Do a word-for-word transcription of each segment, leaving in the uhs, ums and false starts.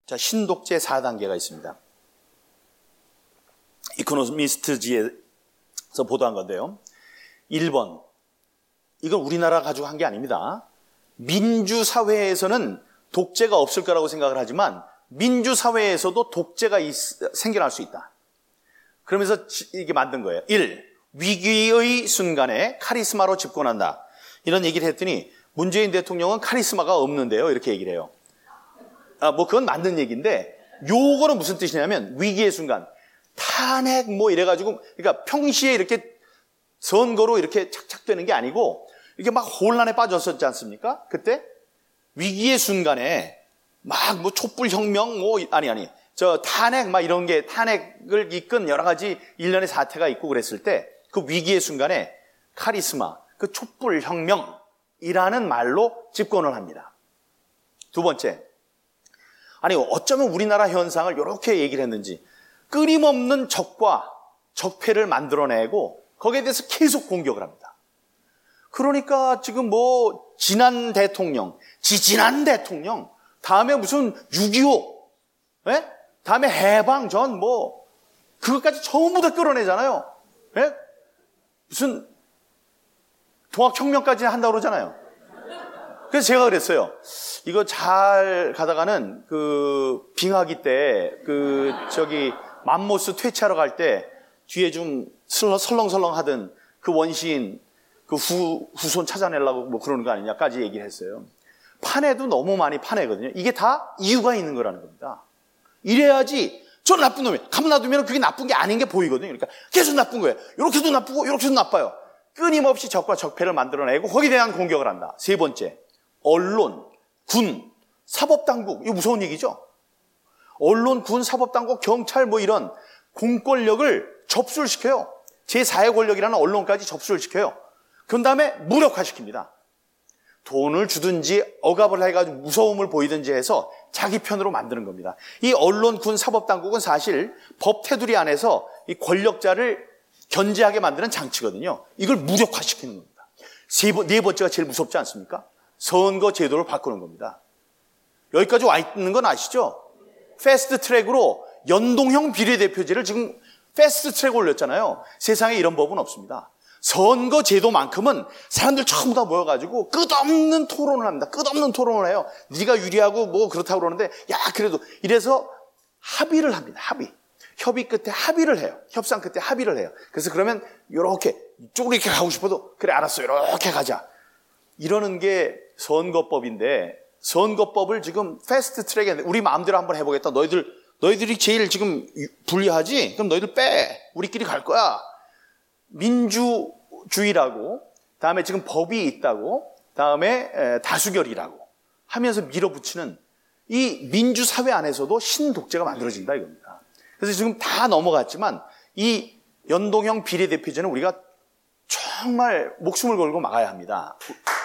자, 신독재 사 단계가 있습니다. 이코노미스트지에서 보도한 건데요. 일 번, 이건 우리나라 가지고 한 게 아닙니다. 민주사회에서는 독재가 없을 거라고 생각을 하지만 민주사회에서도 독재가 있, 생겨날 수 있다. 그러면서 이게 만든 거예요. 일, 위기의 순간에 카리스마로 집권한다. 이런 얘기를 했더니 문재인 대통령은 카리스마가 없는데요. 이렇게 얘기를 해요. 아, 뭐 그건 맞는 얘기인데 요거는 무슨 뜻이냐면 위기의 순간. 탄핵 뭐 이래가지고 그러니까 평시에 이렇게 선거로 이렇게 착착되는 게 아니고 이게 막 혼란에 빠졌었지 않습니까? 그때 위기의 순간에 막 뭐 촛불혁명 뭐 아니 아니 저 탄핵 막 이런 게 탄핵을 이끈 여러 가지 일련의 사태가 있고 그랬을 때 그 위기의 순간에 카리스마, 그 촛불혁명이라는 말로 집권을 합니다. 두 번째, 아니 어쩌면 우리나라 현상을 이렇게 얘기를 했는지 끊임없는 적과 적폐를 만들어내고 거기에 대해서 계속 공격을 합니다. 그러니까 지금 뭐 지난 대통령, 지지난 대통령, 다음에 무슨 육이오, 예? 다음에 해방전 뭐 그것까지 전부 다 끌어내잖아요. 예? 무슨 통합혁명까지 한다고 그러잖아요. 그래서 제가 그랬어요. 이거 잘 가다가는 그 빙하기 때 그 저기 맘모스 퇴치하러 갈 때 뒤에 좀 설렁설렁 하던 그 원시인 그 후, 후손 찾아내려고 뭐 그러는 거 아니냐까지 얘기를 했어요. 파내도 너무 많이 파내거든요. 이게 다 이유가 있는 거라는 겁니다. 이래야지 저 나쁜 놈이 가만 놔두면 그게 나쁜 게 아닌 게 보이거든요. 그러니까 계속 나쁜 거예요. 이렇게도 나쁘고 이렇게도 나빠요. 끊임없이 적과 적폐를 만들어내고 거기에 대한 공격을 한다. 세 번째, 언론, 군, 사법당국. 이거 무서운 얘기죠. 언론, 군, 사법당국, 경찰 뭐 이런 공권력을 접수를 시켜요. 제사의 권력이라는 언론까지 접수를 시켜요. 그런 다음에 무력화시킵니다. 돈을 주든지 억압을 해가지고 무서움을 보이든지 해서 자기 편으로 만드는 겁니다. 이 언론, 군, 사법당국은 사실 법 테두리 안에서 이 권력자를 견제하게 만드는 장치거든요. 이걸 무력화시키는 겁니다. 세 번, 네 번째가 제일 무섭지 않습니까? 선거 제도를 바꾸는 겁니다. 여기까지 와 있는 건 아시죠? 패스트 트랙으로 연동형 비례대표제를 지금 패스트 트랙 올렸잖아요. 세상에 이런 법은 없습니다. 선거 제도만큼은 사람들 전부 다 모여가지고 끝없는 토론을 합니다. 끝없는 토론을 해요. 네가 유리하고 뭐 그렇다고 그러는데 야 그래도 이래서 합의를 합니다. 합의. 협의 끝에 합의를 해요. 협상 끝에 합의를 해요. 그래서 그러면 이렇게 이쪽으로 이렇게 가고 싶어도 그래 알았어 이렇게 가자. 이러는 게 선거법인데 선거법을 지금 패스트 트랙에 우리 마음대로 한번 해보겠다. 너희들 너희들이 제일 지금 불리하지? 그럼 너희들 빼. 우리끼리 갈 거야. 민주주의라고 다음에 지금 법이 있다고 다음에 다수결이라고 하면서 밀어붙이는 이 민주사회 안에서도 신독재가 만들어진다 이겁니다. 그래서 지금 다 넘어갔지만 이 연동형 비례대표제는 우리가 정말 목숨을 걸고 막아야 합니다.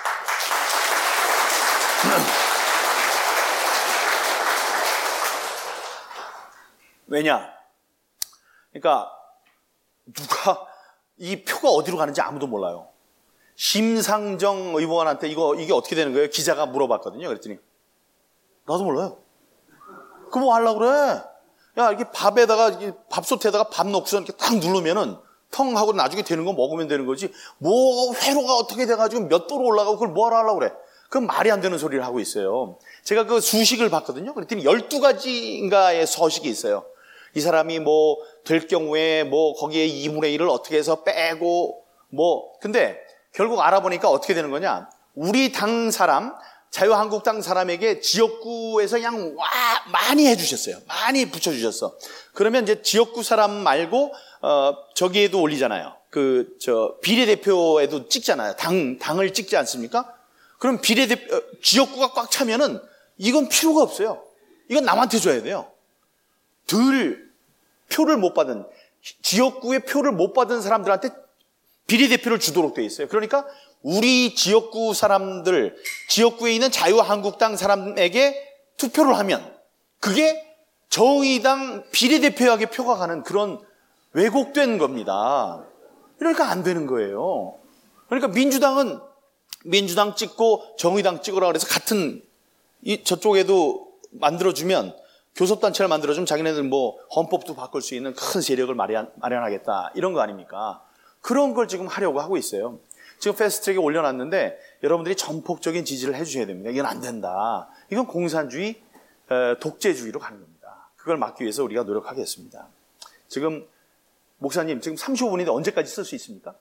왜냐? 그러니까 누가 이 표가 어디로 가는지 아무도 몰라요. 심상정 의원한테 이거 이게 어떻게 되는 거예요? 기자가 물어봤거든요. 그랬더니 나도 몰라요. 그거 뭐 하려고 그래? 야 이렇게 밥에다가 밥솥에다가 밥 넣고서 이렇게 딱 누르면은 텅 하고 나중에 되는 거 먹으면 되는 거지. 뭐 회로가 어떻게 돼가지고 몇 도로 올라가고 그걸 뭐 하려고 그래? 그건 말이 안 되는 소리를 하고 있어요. 제가 그 수식을 봤거든요. 그랬더니 열두 가지인가의 서식이 있어요. 이 사람이 뭐 될 경우에 뭐 거기에 이분의 일을 어떻게 해서 빼고 뭐 근데 결국 알아보니까 어떻게 되는 거냐? 우리 당 사람 자유한국당 사람에게 지역구에서 그냥 와 많이 해주셨어요. 많이 붙여주셨어. 그러면 이제 지역구 사람 말고 어 저기에도 올리잖아요. 그 저 비례대표에도 찍잖아요. 당 당을 찍지 않습니까? 그럼 비례대표 지역구가 꽉 차면은 이건 필요가 없어요. 이건 남한테 줘야 돼요. 들 표를 못 받은 지역구에 표를 못 받은 사람들한테 비례대표를 주도록 돼 있어요. 그러니까 우리 지역구 사람들, 지역구에 있는 자유한국당 사람에게 투표를 하면 그게 정의당 비례대표에게 표가 가는 그런 왜곡된 겁니다. 그러니까 안 되는 거예요. 그러니까 민주당은 민주당 찍고 정의당 찍으라 그래서 같은 이 저쪽에도 만들어주면 교섭단체를 만들어주면 자기네들 뭐 헌법도 바꿀 수 있는 큰 세력을 마련, 마련하겠다. 이런 거 아닙니까? 그런 걸 지금 하려고 하고 있어요. 지금 패스트트랙에 올려놨는데 여러분들이 전폭적인 지지를 해주셔야 됩니다. 이건 안 된다. 이건 공산주의, 독재주의로 가는 겁니다. 그걸 막기 위해서 우리가 노력하겠습니다. 지금 목사님 지금 삼십오 분인데 언제까지 쓸 수 있습니까?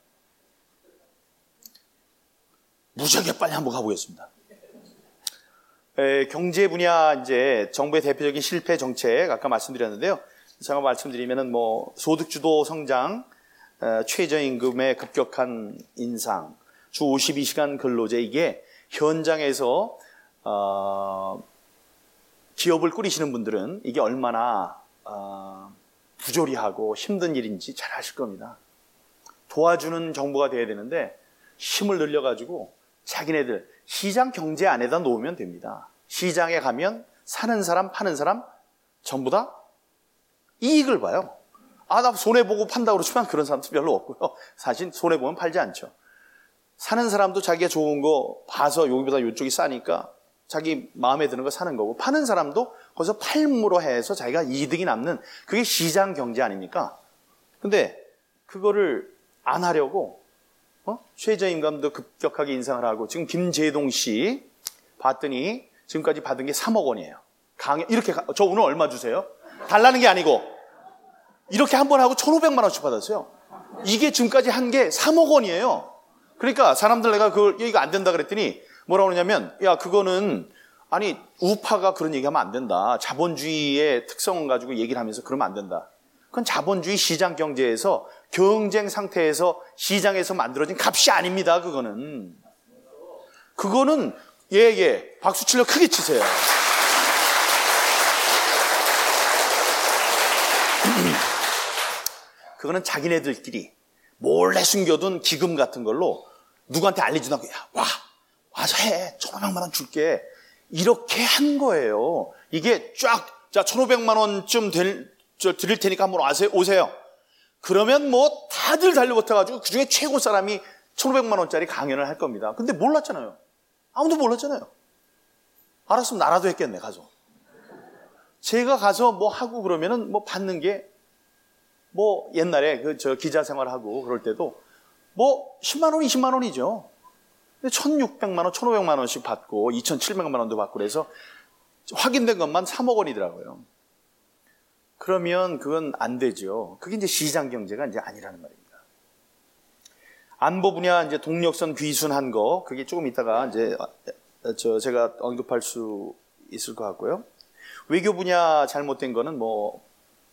무지하게 빨리 한번 가보겠습니다. 에, 경제 분야 이제 정부의 대표적인 실패 정책 아까 말씀드렸는데요. 제가 말씀드리면은 뭐 소득주도 성장, 에, 최저임금의 급격한 인상, 주 오십이 시간 근로제 이게 현장에서 어, 기업을 꾸리시는 분들은 이게 얼마나 어, 부조리하고 힘든 일인지 잘 아실 겁니다. 도와주는 정부가 돼야 되는데 힘을 늘려가지고 자기네들 시장 경제 안에다 놓으면 됩니다. 시장에 가면 사는 사람 파는 사람 전부 다 이익을 봐요. 아, 나 손해보고 판다고 그러지만 그런 사람도 별로 없고요. 사실 손해보면 팔지 않죠. 사는 사람도 자기가 좋은 거 봐서 여기보다 이쪽이 싸니까 자기 마음에 드는 거 사는 거고, 파는 사람도 거기서 팔므로 해서 자기가 이득이 남는, 그게 시장 경제 아닙니까? 근데 그거를 안 하려고 어? 최저임금도 급격하게 인상을 하고, 지금 김재동 씨 봤더니 지금까지 받은 게 삼억 원이에요. 강연 이렇게 가, 저 오늘 얼마 주세요? 달라는 게 아니고 이렇게 한 번 하고 천오백만 원씩 받았어요. 이게 지금까지 한 게 삼억 원이에요. 그러니까 사람들 내가 그걸 이거 안 된다 그랬더니 뭐라고 그러냐면, 야 그거는 아니 우파가 그런 얘기하면 안 된다. 자본주의의 특성을 가지고 얘기를 하면서 그러면 안 된다. 그건 자본주의 시장 경제에서 경쟁 상태에서 시장에서 만들어진 값이 아닙니다. 그거는 그거는 예예 예, 박수 치려 크게 치세요. 그거는 자기네들끼리 몰래 숨겨둔 기금 같은 걸로 누구한테 알리지도 않고, 야 와 와서 해 천오백만 원 줄게 이렇게 한 거예요. 이게 쫙 자 천오백만 원쯤 될, 저, 드릴 테니까 한번 와세요, 오세요. 그러면 뭐 다들 달려붙어가지고 그중에 최고 사람이 천오백만 원짜리 강연을 할 겁니다. 근데 몰랐잖아요. 아무도 몰랐잖아요. 알았으면 나라도 했겠네. 가서 제가 가서 뭐 하고 그러면은 뭐 받는 게 뭐 옛날에 그 저 기자 생활하고 그럴 때도 뭐 십만 원, 이십만 원이죠. 근데 천육백만 원, 천오백만 원씩 받고 이천칠백만 원도 받고 그래서 확인된 것만 삼억 원이더라고요. 그러면 그건 안 되죠. 그게 이제 시장 경제가 이제 아니라는 말입니다. 안보 분야 이제 동력선 귀순한 거, 그게 조금 있다가 이제 저 제가 언급할 수 있을 것 같고요. 외교 분야 잘못된 거는 뭐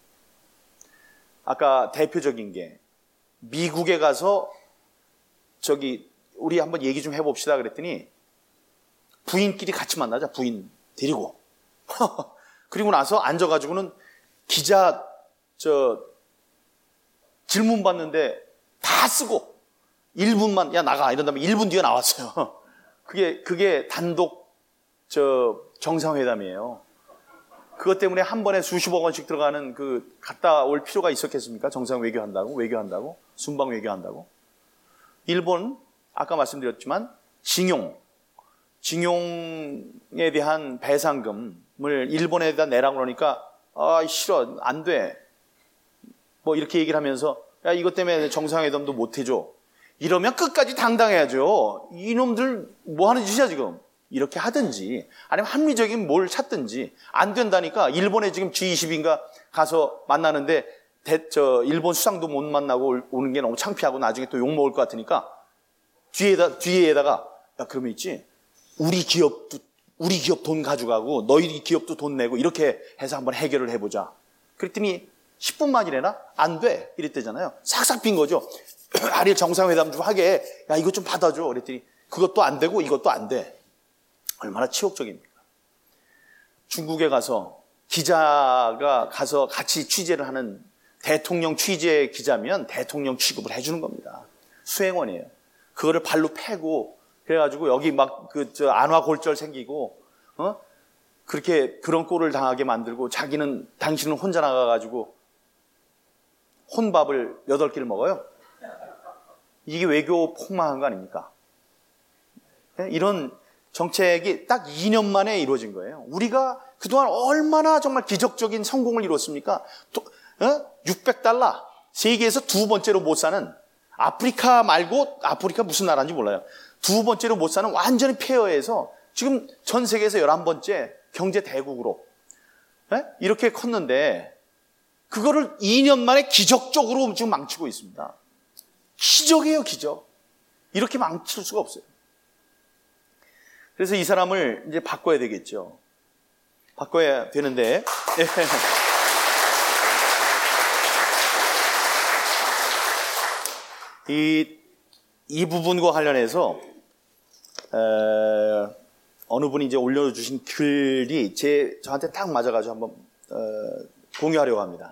아까 대표적인 게 미국에 가서 저기 우리 한번 얘기 좀 해봅시다 그랬더니 부인끼리 같이 만나자, 부인 데리고 그리고 나서 앉아가지고는 기자 저 질문 받는데 다 쓰고 일 분만 야 나가 이런 다음에 일 분 뒤에 나왔어요. 그게 그게 단독 저 정상회담이에요. 그것 때문에 한 번에 수십억 원씩 들어가는 그 갔다 올 필요가 있었겠습니까? 정상 외교한다고 외교한다고 순방 외교한다고. 일본 아까 말씀드렸지만 징용 징용에 대한 배상금을 일본에다 내라고 그러니까 아 싫어 안 돼 뭐 이렇게 얘기를 하면서 야 이것 때문에 정상회담도 못 해줘 이러면 끝까지 당당해야죠. 이놈들 뭐 하는 짓이야 지금. 이렇게 하든지 아니면 합리적인 뭘 찾든지. 안 된다니까 일본에 지금 지 이십인가 가서 만나는데 대, 저 일본 수상도 못 만나고 오는 게 너무 창피하고 나중에 또 욕먹을 것 같으니까 뒤에다, 뒤에다가 야 그러면 있지 우리 기업도 우리 기업 돈 가져가고 너희 기업도 돈 내고 이렇게 해서 한번 해결을 해보자. 그랬더니 십 분 만이래나? 안 돼 이랬대잖아요. 싹싹 빈 거죠. 아니 정상회담 좀 하게 야 이것 좀 받아줘 그랬더니 그것도 안 되고 이것도 안 돼. 얼마나 치욕적입니까? 중국에 가서 기자가 가서 같이 취재를 하는 대통령 취재 기자면 대통령 취급을 해주는 겁니다. 수행원이에요. 그거를 발로 패고 그래가지고 여기 막 그 저 안화골절 생기고 어 그렇게 그런 꼴을 당하게 만들고 자기는 당신은 혼자 나가가지고 혼밥을 여덟 끼를 먹어요. 이게 외교 폭망한 거 아닙니까? 이런 정책이 딱 이 년 만에 이루어진 거예요. 우리가 그동안 얼마나 정말 기적적인 성공을 이뤘습니까? 어? 육백 달러, 세계에서 두 번째로 못 사는, 아프리카 말고, 아프리카 무슨 나라인지 몰라요. 두 번째로 못 사는 완전히 폐허해서 지금 전 세계에서 열한 번째 경제 대국으로 네? 이렇게 컸는데 그거를 이 년 만에 기적적으로 지금 망치고 있습니다. 기적이에요, 기적. 이렇게 망칠 수가 없어요. 그래서 이 사람을 이제 바꿔야 되겠죠. 바꿔야 되는데 이, 이 부분과 관련해서 에, 어느 분이 이제 올려주신 글이 제 저한테 딱 맞아가지고 한번 어, 공유하려고 합니다.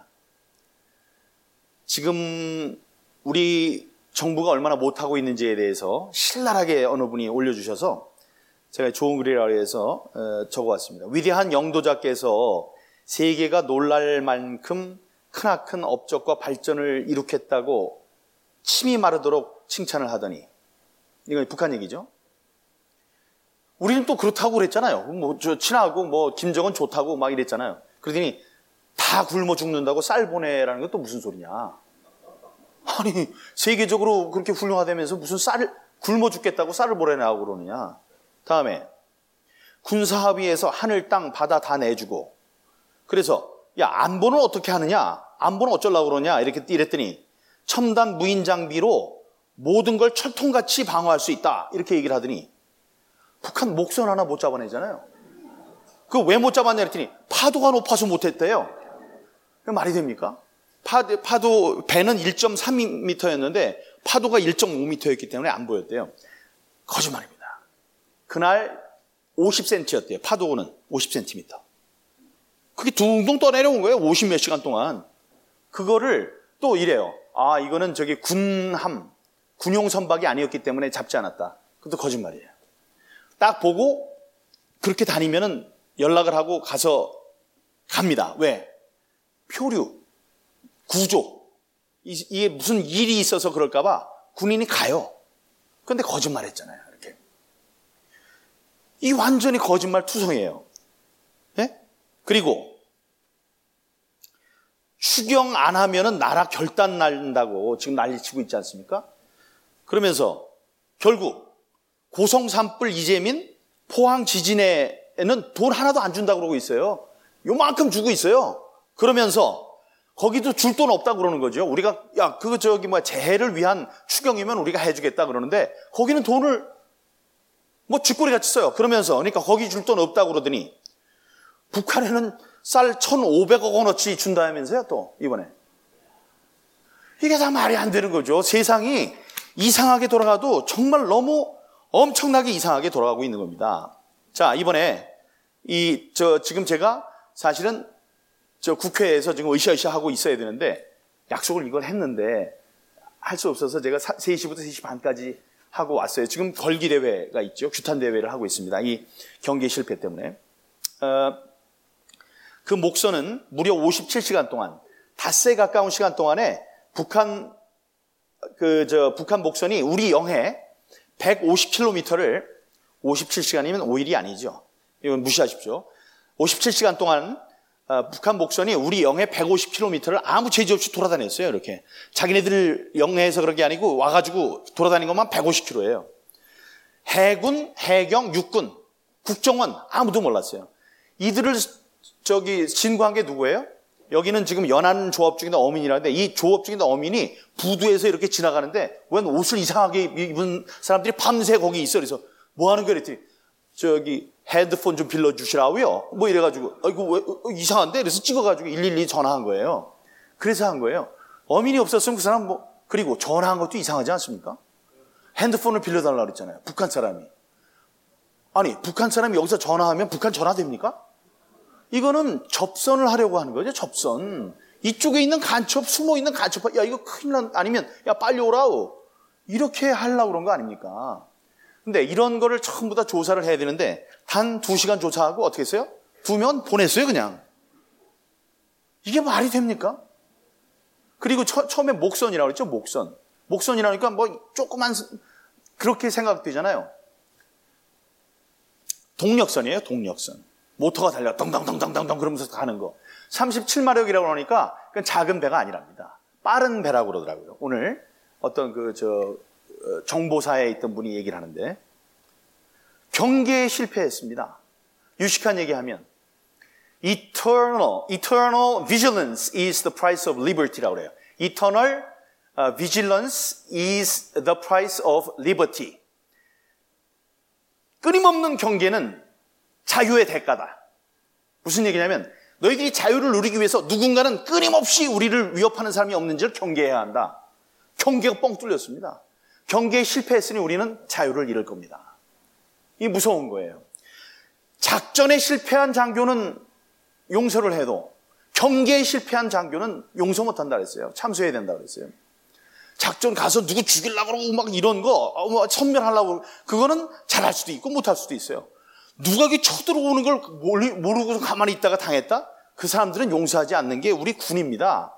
지금 우리 정부가 얼마나 못하고 있는지에 대해서 신랄하게 어느 분이 올려주셔서 제가 좋은 글이라고 해서 어, 적어왔습니다. 위대한 영도자께서 세계가 놀랄 만큼 크나큰 업적과 발전을 이룩했다고 침이 마르도록 칭찬을 하더니, 이건 북한 얘기죠. 우리는 또 그렇다고 그랬잖아요. 뭐, 저, 친하고, 뭐, 김정은 좋다고 막 이랬잖아요. 그러더니, 다 굶어 죽는다고 쌀 보내라는 건 또 무슨 소리냐. 아니, 세계적으로 그렇게 훌륭하다면서 무슨 쌀을, 굶어 죽겠다고 쌀을 보내라고 그러느냐. 다음에, 군사합의에서 하늘, 땅, 바다 다 내주고, 그래서, 야, 안보는 어떻게 하느냐? 안보는 어쩌려고 그러냐? 이렇게 이랬더니, 첨단 무인 장비로 모든 걸 철통같이 방어할 수 있다. 이렇게 얘기를 하더니, 북한 목선 하나 못 잡아내잖아요. 그거 왜 못 잡았냐 그랬더니 파도가 높아서 못했대요. 말이 됩니까? 파도, 파도 배는 일 점 삼 미터였는데 파도가 일 점 오 미터였기 때문에 안 보였대요. 거짓말입니다. 그날 오십 센티미터였대요. 파도는 오십 센티미터. 그게 둥둥 떠내려온 거예요. 오십 몇 시간 동안. 그거를 또 이래요. 아, 이거는 저기 군함, 군용 선박이 아니었기 때문에 잡지 않았다. 그것도 거짓말이에요. 딱 보고 그렇게 다니면은 연락을 하고 가서 갑니다. 왜? 표류, 구조, 이게 무슨 일이 있어서 그럴까봐 군인이 가요. 그런데 거짓말했잖아요. 이렇게. 이 완전히 거짓말 투성이에요. 네? 그리고 추경 안 하면은 나라 결단 난다고 지금 난리치고 있지 않습니까? 그러면서 결국 고성 산불 이재민 포항 지진에는 돈 하나도 안 준다고 그러고 있어요. 요만큼 주고 있어요. 그러면서 거기도 줄 돈 없다고 그러는 거죠. 우리가 야 그거 저기 뭐 재해를 위한 추경이면 우리가 해주겠다 그러는데 거기는 돈을 뭐 쥐꼬리같이 써요. 그러면서 그러니까 거기 줄 돈 없다고 그러더니 북한에는 쌀 천오백억 원어치 준다면서요. 또 이번에 이게 다 말이 안 되는 거죠. 세상이 이상하게 돌아가도 정말 너무 엄청나게 이상하게 돌아가고 있는 겁니다. 자, 이번에 이 저 지금 제가 사실은 저 국회에서 지금 으쌰으쌰 하고 있어야 되는데 약속을 이걸 했는데 할 수 없어서 제가 세 시부터 세 시 반까지 하고 왔어요. 지금 걸기 대회가 있죠. 규탄 대회를 하고 있습니다. 이 경기 실패 때문에. 어, 그 목선은 무려 오십칠 시간 동안 닷새에 가까운 시간 동안에 북한 그 저 북한 목선이 우리 영해 백오십 킬로미터를 오십칠 시간이면 오 일이 아니죠. 이건 무시하십시오. 오십칠 시간 동안 어, 북한 목선이 우리 영해 백오십 킬로미터를 아무 제지 없이 돌아다녔어요. 이렇게 자기네들 영해에서 그런 게 아니고 와가지고 돌아다닌 것만 백오십 킬로미터예요. 해군, 해경, 육군, 국정원 아무도 몰랐어요. 이들을 저기 진구한 게 누구예요? 여기는 지금 연안 조업 중인데 어민이라는데 이 조업 중인데 어민이 부두에서 이렇게 지나가는데 웬 옷을 이상하게 입은 사람들이 밤새 거기 있어. 그래서 뭐 하는 거야? 그랬더니 저기 헤드폰 좀 빌려주시라고요. 뭐 이래가지고 아, 이거 왜 어, 이상한데? 그래서 찍어가지고 일일이 전화한 거예요. 그래서 한 거예요. 어민이 없었으면 그 사람 뭐 그리고 전화한 것도 이상하지 않습니까? 핸드폰을 빌려달라고 그랬잖아요. 북한 사람이. 아니 북한 사람이 여기서 전화하면 북한 전화 됩니까? 이거는 접선을 하려고 하는 거죠. 접선. 이쪽에 있는 간첩, 숨어 있는 간첩, 야 이거 큰일 난 아니면 야 빨리 오라오. 이렇게 하려고 그런 거 아닙니까? 근데 이런 거를 전부 다 조사를 해야 되는데 단 두 시간 조사하고 어떻게 했어요? 두 명 보냈어요 그냥. 이게 말이 됩니까? 그리고 처, 처음에 목선이라고 그랬죠. 목선. 목선이라니까 뭐 조그만 그렇게 생각되잖아요. 동력선이에요, 동력선. 모터가 달려 덩덩덩덩덩덩 그러면서 가는 거. 삼십칠 마력이라고 하니까 그건 작은 배가 아니랍니다. 빠른 배라고 그러더라고요. 오늘 어떤 그 저 정보사에 있던 분이 얘기를 하는데 경계에 실패했습니다. 유식한 얘기하면 eternal, eternal vigilance is the price of liberty라고 그래요. Eternal uh, vigilance is the price of liberty. 끊임없는 경계는 자유의 대가다. 무슨 얘기냐면 너희들이 자유를 누리기 위해서 누군가는 끊임없이 우리를 위협하는 사람이 없는지를 경계해야 한다. 경계가 뻥 뚫렸습니다. 경계에 실패했으니 우리는 자유를 잃을 겁니다. 이게 무서운 거예요. 작전에 실패한 장교는 용서를 해도 경계에 실패한 장교는 용서 못한다 그랬어요. 참수해야 된다 그랬어요. 작전 가서 누구 죽이려고 그러고 막 이런 거 선멸하려고 그거는 잘할 수도 있고 못할 수도 있어요. 누가 이렇게 쳐들어오는 걸 모르고서 가만히 있다가 당했다? 그 사람들은 용서하지 않는 게 우리 군입니다.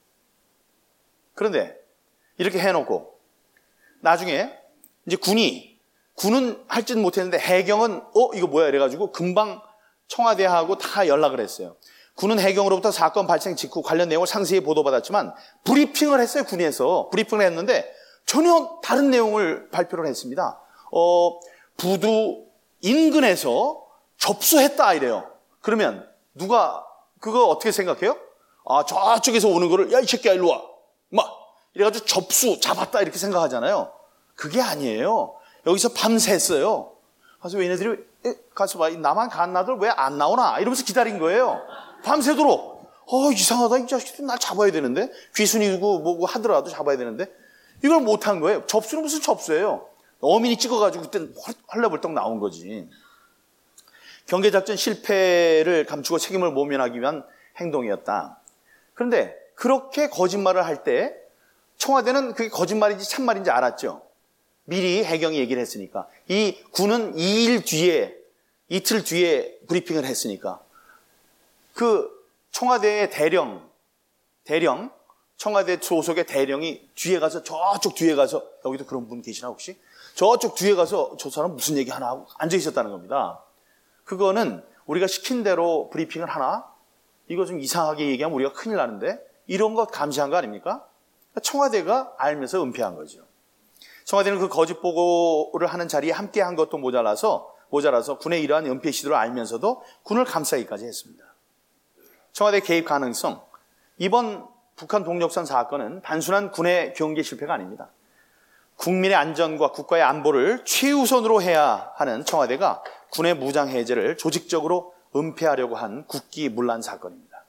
그런데 이렇게 해놓고 나중에 이제 군이 군은 할지는 못했는데 해경은 어 이거 뭐야 이래가지고 금방 청와대하고 다 연락을 했어요. 군은 해경으로부터 사건 발생 직후 관련 내용을 상세히 보도받았지만 브리핑을 했어요. 군에서 브리핑을 했는데 전혀 다른 내용을 발표를 했습니다. 어, 부두 인근에서 접수했다 이래요. 그러면 누가 그거 어떻게 생각해요? 아 저쪽에서 오는 거를 야 이 새끼야 일로 와 막 이래가지고 접수 잡았다 이렇게 생각하잖아요. 그게 아니에요. 여기서 밤샜어요. 그래서 얘네들이 가서 봐 나만 갓나들 왜 안 나오나 이러면서 기다린 거예요. 밤새도록 어 이상하다 이 자식들 날 잡아야 되는데 귀순이고 뭐고 하더라도 잡아야 되는데 이걸 못한 거예요. 접수는 무슨 접수예요. 어민이 찍어가지고 그때 헐레벌떡 나온 거지. 경계작전 실패를 감추고 책임을 모면하기 위한 행동이었다. 그런데 그렇게 거짓말을 할 때 청와대는 그게 거짓말인지 참말인지 알았죠. 미리 해경이 얘기를 했으니까. 이 군은 이 일 뒤에 이틀 뒤에 브리핑을 했으니까 그 청와대의 대령 대령 청와대 소속의 대령이 뒤에 가서 저쪽 뒤에 가서 여기도 그런 분 계시나 혹시? 저쪽 뒤에 가서 저 사람 무슨 얘기 하나 하고 앉아 있었다는 겁니다. 그거는 우리가 시킨 대로 브리핑을 하나? 이거 좀 이상하게 얘기하면 우리가 큰일 나는데 이런 것 감시한 거 아닙니까? 청와대가 알면서 은폐한 거죠. 청와대는 그 거짓 보고를 하는 자리에 함께 한 것도 모자라서 모자라서 군의 이러한 은폐 시도를 알면서도 군을 감싸기까지 했습니다. 청와대 개입 가능성. 이번 북한 동력선 사건은 단순한 군의 경계 실패가 아닙니다. 국민의 안전과 국가의 안보를 최우선으로 해야 하는 청와대가 군의 무장 해제를 조직적으로 은폐하려고 한 국기문란 사건입니다.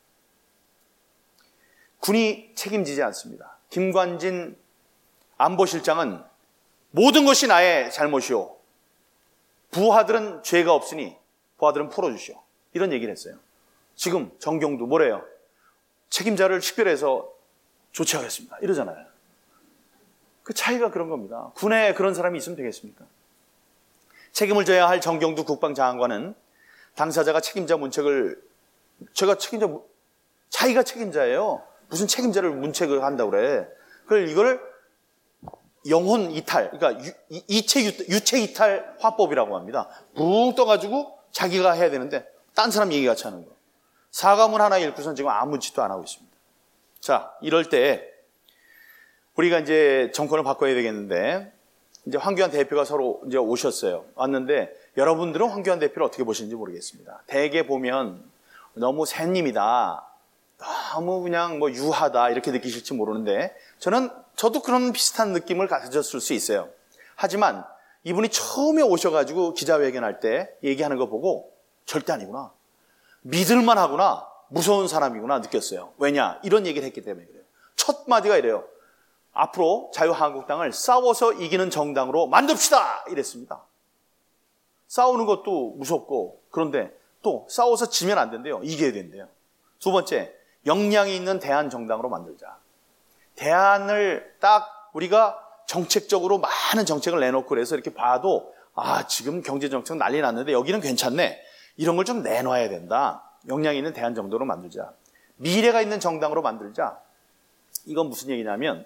군이 책임지지 않습니다. 김관진 안보실장은 모든 것이 나의 잘못이오. 부하들은 죄가 없으니 부하들은 풀어주시오. 이런 얘기를 했어요. 지금 정경도 뭐래요? 책임자를 식별해서 조치하겠습니다. 이러잖아요. 그 차이가 그런 겁니다. 군에 그런 사람이 있으면 되겠습니까? 책임을 져야 할 정경두 국방장관은 당사자가 책임자 문책을 제가 책임자 자기가 책임자예요. 무슨 책임자를 문책을 한다고 그래. 그걸 이걸 영혼 이탈, 그러니까 유, 이체 유체 이탈 화법이라고 합니다. 붕 떠가지고 자기가 해야 되는데 딴 사람 얘기 같이 하는 거. 사과문 하나 읽고선 지금 아무 짓도 안 하고 있습니다. 자, 이럴 때 우리가 이제 정권을 바꿔야 되겠는데 이제 황교안 대표가 서로 이제 오셨어요. 왔는데 여러분들은 황교안 대표를 어떻게 보시는지 모르겠습니다. 대개 보면 너무 샌님이다. 너무 그냥 뭐 유하다 이렇게 느끼실지 모르는데 저는 저도 그런 비슷한 느낌을 가졌을 수 있어요. 하지만 이분이 처음에 오셔가지고 기자회견할 때 얘기하는 거 보고 절대 아니구나. 믿을만 하구나. 무서운 사람이구나 느꼈어요. 왜냐? 이런 얘기를 했기 때문에 그래요. 첫 마디가 이래요. 앞으로 자유한국당을 싸워서 이기는 정당으로 만듭시다 이랬습니다. 싸우는 것도 무섭고 그런데 또 싸워서 지면 안 된대요. 이겨야 된대요. 두 번째, 역량이 있는 대한정당으로 만들자. 대안을 딱 우리가 정책적으로 많은 정책을 내놓고 그래서 이렇게 봐도 아 지금 경제정책 난리 났는데 여기는 괜찮네. 이런 걸 좀 내놔야 된다. 역량이 있는 대한정당으로 만들자. 미래가 있는 정당으로 만들자. 이건 무슨 얘기냐면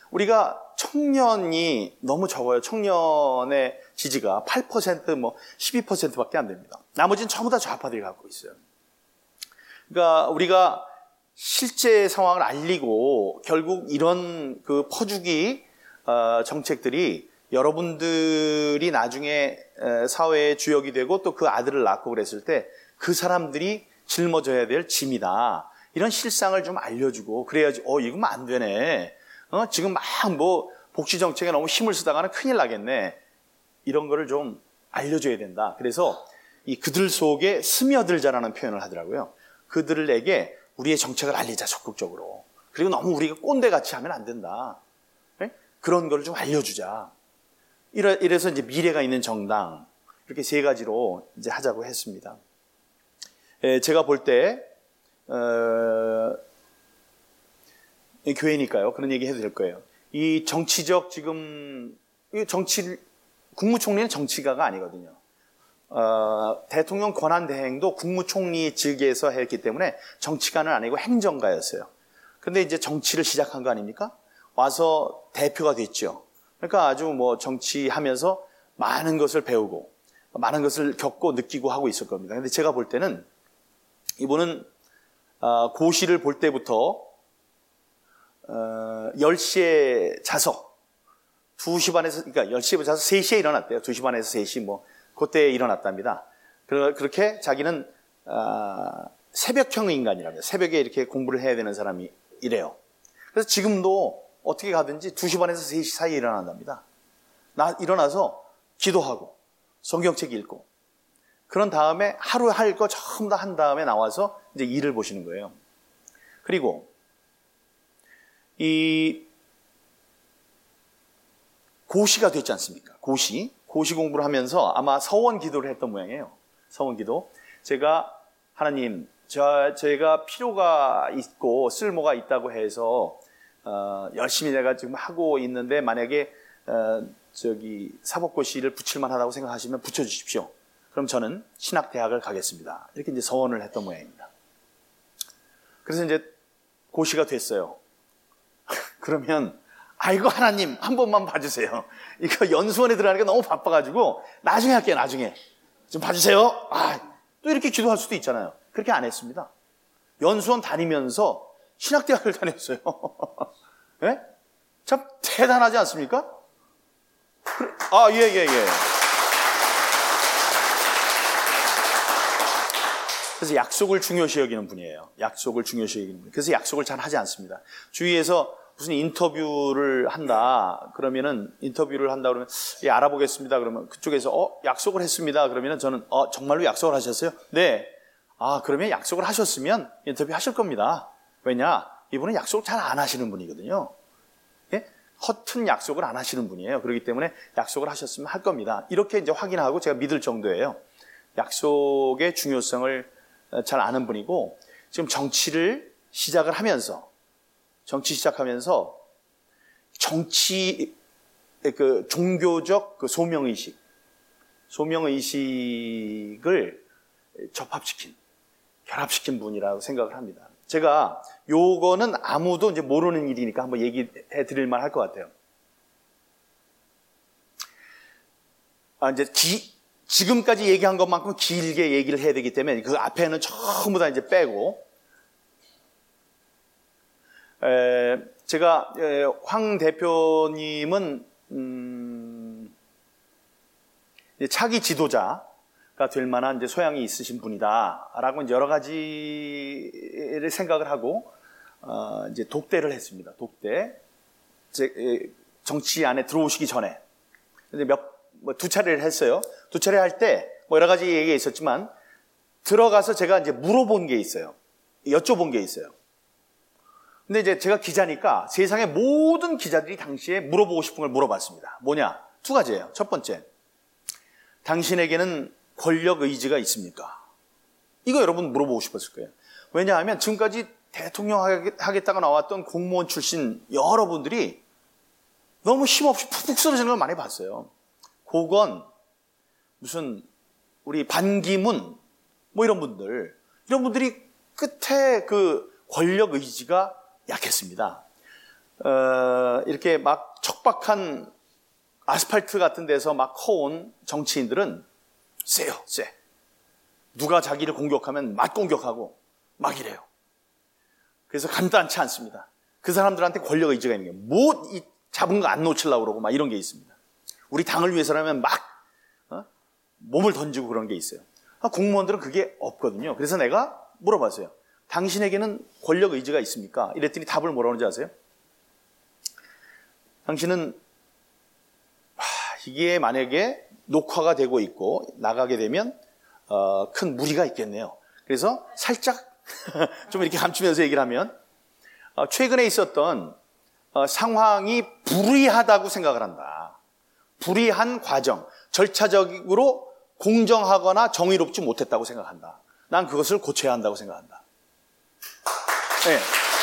우리가 청년이 너무 적어요. 청년의 지지가 팔 퍼센트, 뭐 십이 퍼센트밖에 안 됩니다. 나머지는 전부 다 좌파들이 갖고 있어요. 그러니까 우리가 실제 상황을 알리고 결국 이런 그 퍼주기 어, 정책들이 여러분들이 나중에 사회의 주역이 되고 또 그 아들을 낳고 그랬을 때 그 사람들이 짊어져야 될 짐이다. 이런 실상을 좀 알려주고 그래야지 어 이거면 안 되네. 어 지금 막 뭐 복지 정책에 너무 힘을 쓰다가는 큰일 나겠네. 이런 거를 좀 알려줘야 된다. 그래서 이 그들 속에 스며들자라는 표현을 하더라고요. 그들에게 우리의 정책을 알리자 적극적으로. 그리고 너무 우리가 꼰대같이 하면 안 된다. 네? 그런 거를 좀 알려주자. 이래, 이래서 이제 미래가 있는 정당 이렇게 세 가지로 이제 하자고 했습니다. 에, 제가 볼 때 어, 교회니까요. 그런 얘기 해도 될 거예요. 이 정치적 지금 이 정치 국무총리는 정치가가 아니거든요. 어, 대통령 권한 대행도 국무총리 측에서 했기 때문에 정치가는 아니고 행정가였어요. 근데 이제 정치를 시작한 거 아닙니까? 와서 대표가 됐죠. 그러니까 아주 뭐 정치하면서 많은 것을 배우고 많은 것을 겪고 느끼고 하고 있을 겁니다. 근데 제가 볼 때는 이분은 어, 고시를 볼 때부터 어, 열 시에 자서 두 시 반에서 그러니까 열 시에 자서 세 시에 일어났대요. 두 시 반에서 세 시 뭐 그때 일어났답니다. 그렇게 자기는 어, 새벽형 인간이라며 새벽에 이렇게 공부를 해야 되는 사람이 이래요. 그래서 지금도 어떻게 가든지 두 시 반에서 세 시 사이에 일어난답니다. 나 일어나서 기도하고 성경책 읽고 그런 다음에 하루 할 거 전부 다 한 다음에 나와서 이제 일을 보시는 거예요. 그리고 이 고시가 됐지 않습니까? 고시. 고시 공부를 하면서 아마 서원 기도를 했던 모양이에요. 서원 기도. 제가 하나님, 저, 제가 필요가 있고 쓸모가 있다고 해서 어, 열심히 내가 지금 하고 있는데 만약에 어, 저기 사법고시를 붙일만 하다고 생각하시면 붙여주십시오. 그럼 저는 신학대학을 가겠습니다. 이렇게 이제 서원을 했던 모양입니다. 그래서 이제 고시가 됐어요. 그러면 아이고 하나님 한 번만 봐주세요. 이거 연수원에 들어가니까 너무 바빠가지고 나중에 할게요. 나중에 좀 봐주세요. 아, 또 이렇게 기도할 수도 있잖아요. 그렇게 안 했습니다. 연수원 다니면서 신학대학을 다녔어요. 네? 참 대단하지 않습니까? 아, 예, 예, 예. 그래서 약속을 중요시 여기는 분이에요. 약속을 중요시 여기는 분. 그래서 약속을 잘 하지 않습니다. 주위에서 무슨 인터뷰를 한다. 그러면은 인터뷰를 한다 그러면 예, 알아보겠습니다. 그러면 그쪽에서 어, 약속을 했습니다. 그러면은 저는 어, 정말로 약속을 하셨어요? 네. 아, 그러면 약속을 하셨으면 인터뷰 하실 겁니다. 왜냐? 이분은 약속을 잘 안 하시는 분이거든요. 예? 허튼 약속을 안 하시는 분이에요. 그렇기 때문에 약속을 하셨으면 할 겁니다. 이렇게 이제 확인하고 제가 믿을 정도예요. 약속의 중요성을 잘 아는 분이고 지금 정치를 시작을 하면서 정치 시작하면서 정치 그 종교적 그 소명의식 소명의식을 접합시킨 결합시킨 분이라고 생각을 합니다. 제가 요거는 아무도 이제 모르는 일이니까 한번 얘기해 드릴 만 할 것 같아요. 아, 이제 기, 지금까지 얘기한 것만큼 길게 얘기를 해야 되기 때문에 그 앞에는 전부 다 이제 빼고, 에, 제가, 에, 황 대표님은, 음, 차기 지도자가 될 만한 이제 소양이 있으신 분이다라고 이제 여러 가지를 생각을 하고, 어, 이제 독대를 했습니다. 독대. 제, 에, 정치 안에 들어오시기 전에. 근데 몇, 뭐 두 차례를 했어요. 두 차례 할 때 뭐 여러 가지 얘기가 있었지만 들어가서 제가 이제 물어본 게 있어요. 여쭤본 게 있어요. 근데 이제 제가 기자니까 세상의 모든 기자들이 당시에 물어보고 싶은 걸 물어봤습니다. 뭐냐? 두 가지예요. 첫 번째, 당신에게는 권력 의지가 있습니까? 이거 여러분 물어보고 싶었을 거예요. 왜냐하면 지금까지 대통령 하겠다고 나왔던 공무원 출신 여러분들이 너무 힘없이 푹푹 쓰러지는 걸 많이 봤어요. 그건 무슨 우리 반기문 뭐 이런 분들 이런 분들이 끝에 그 권력 의지가 약했습니다. 어, 이렇게 막 척박한 아스팔트 같은 데서 막 커온 정치인들은 세요, 세. 누가 자기를 공격하면 막 공격하고 막 이래요. 그래서 간단치 않습니다. 그 사람들한테 권력 의지가 있는 게 뭐 이 잡은 거 안 놓치려고 그러고 막 이런 게 있습니다. 우리 당을 위해서라면 막 어? 몸을 던지고 그런 게 있어요. 아, 공무원들은 그게 없거든요. 그래서 내가 물어봤어요. 당신에게는 권력 의지가 있습니까? 이랬더니 답을 뭐라고 하는지 아세요? 당신은 하, 이게 만약에 녹화가 되고 있고 나가게 되면 어, 큰 무리가 있겠네요. 그래서 살짝 좀 이렇게 감추면서 얘기를 하면 어, 최근에 있었던 어, 상황이 불의하다고 생각을 한다. 불의한 과정, 절차적으로 공정하거나 정의롭지 못했다고 생각한다. 난 그것을 고쳐야 한다고 생각한다. 네.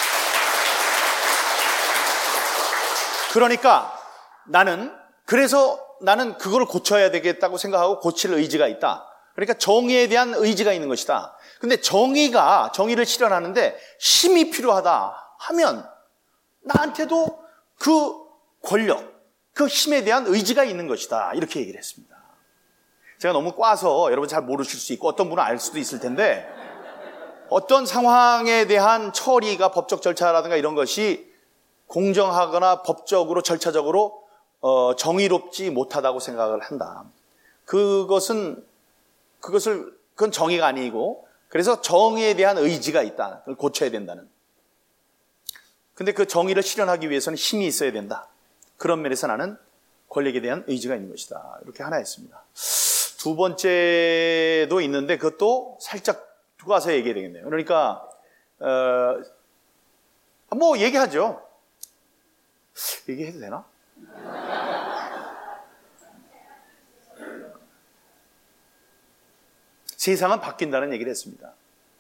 그러니까 나는 그래서 나는 그걸 고쳐야 되겠다고 생각하고 고칠 의지가 있다. 그러니까 정의에 대한 의지가 있는 것이다. 근데 정의가 정의를 실현하는데 힘이 필요하다 하면 나한테도 그 권력, 그 힘에 대한 의지가 있는 것이다. 이렇게 얘기를 했습니다. 제가 너무 꽈서 여러분 잘 모르실 수 있고 어떤 분은 알 수도 있을 텐데 어떤 상황에 대한 처리가 법적 절차라든가 이런 것이 공정하거나 법적으로 절차적으로 어, 정의롭지 못하다고 생각을 한다. 그것은 그것을 그건 정의가 아니고 그래서 정의에 대한 의지가 있다. 그걸 고쳐야 된다는. 근데 그 정의를 실현하기 위해서는 힘이 있어야 된다. 그런 면에서 나는 권력에 대한 의지가 있는 것이다. 이렇게 하나 했습니다. 두 번째도 있는데 그것도 살짝 두고 와서 얘기해야 되겠네요. 그러니까 어, 뭐 얘기하죠. 얘기해도 되나? 세상은 바뀐다는 얘기를 했습니다.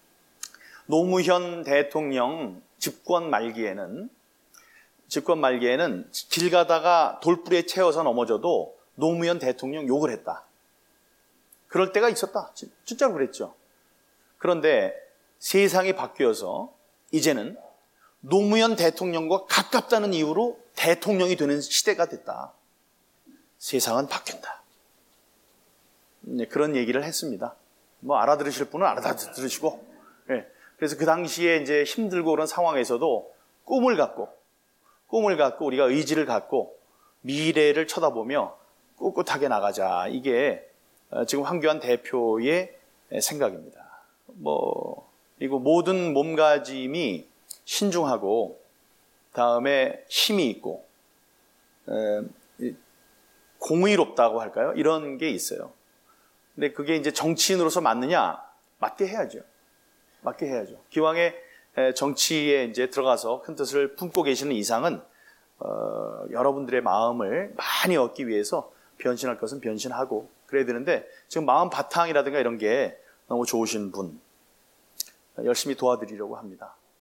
노무현 대통령 집권 말기에는 집권 말기에는 길 가다가 돌부리에 채워서 넘어져도 노무현 대통령 욕을 했다. 그럴 때가 있었다. 진짜로 그랬죠. 그런데 세상이 바뀌어서 이제는 노무현 대통령과 가깝다는 이유로 대통령이 되는 시대가 됐다. 세상은 바뀐다. 네, 그런 얘기를 했습니다. 뭐 알아들으실 분은 알아들으시고, 네, 그래서 그 당시에 이제 힘들고 그런 상황에서도 꿈을 갖고, 꿈을 갖고 우리가 의지를 갖고 미래를 쳐다보며 꿋꿋하게 나가자. 이게 지금 황교안 대표의 생각입니다. 뭐 그리고 모든 몸가짐이 신중하고 다음에 힘이 있고 에, 공의롭다고 할까요? 이런 게 있어요. 근데 그게 이제 정치인으로서 맞느냐? 맞게 해야죠. 맞게 해야죠. 기왕에 정치에 이제 들어가서 큰 뜻을 품고 계시는 이상은 어, 여러분들의 마음을 많이 얻기 위해서 변신할 것은 변신하고 그래야 되는데 지금 마음 바탕이라든가 이런 게 너무 좋으신 분 열심히 도와드리려고 합니다.